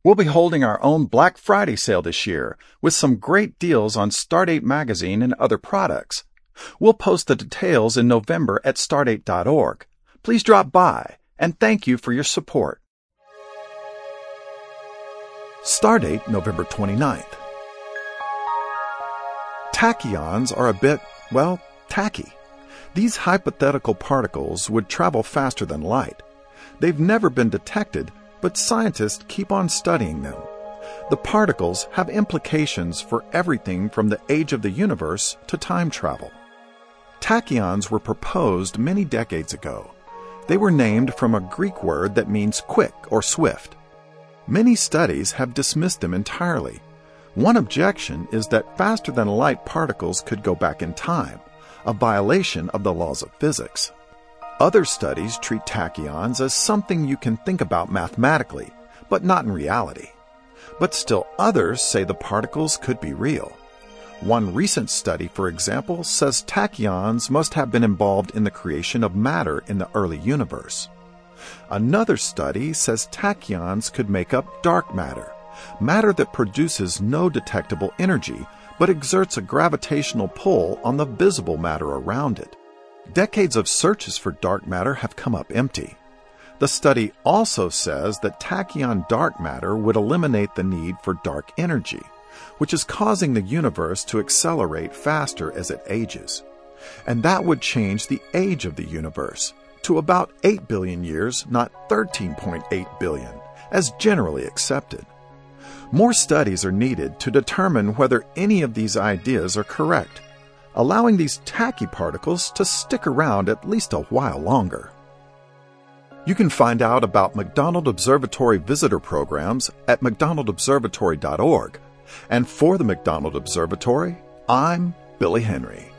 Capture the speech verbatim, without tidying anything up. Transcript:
We'll be holding our own Black Friday sale this year with some great deals on Stardate magazine and other products. We'll post the details in November at stardate dot org. Please drop by, and thank you for your support. Stardate, November twenty-ninth. Tachyons are a bit, well, tacky. These hypothetical particles would travel faster than light. They've never been detected, but scientists keep on studying them. The particles have implications for everything from the age of the universe to time travel. Tachyons were proposed many decades ago. They were named from a Greek word that means quick or swift. Many studies have dismissed them entirely. One objection is that faster-than-light particles could go back in time, a violation of the laws of physics. Other studies treat tachyons as something you can think about mathematically, but not in reality. But still others say the particles could be real. One recent study, for example, says tachyons must have been involved in the creation of matter in the early universe. Another study says tachyons could make up dark matter, matter that produces no detectable energy but exerts a gravitational pull on the visible matter around it. Decades of searches for dark matter have come up empty. The study also says that tachyon dark matter would eliminate the need for dark energy, which is causing the universe to accelerate faster as it ages. And that would change the age of the universe to about eight billion years, not thirteen point eight billion, as generally accepted. More studies are needed to determine whether any of these ideas are correct, allowing these tacky particles to stick around at least a while longer. You can find out about McDonald Observatory visitor programs at mcdonald observatory dot org. And for the McDonald Observatory, I'm Billy Henry.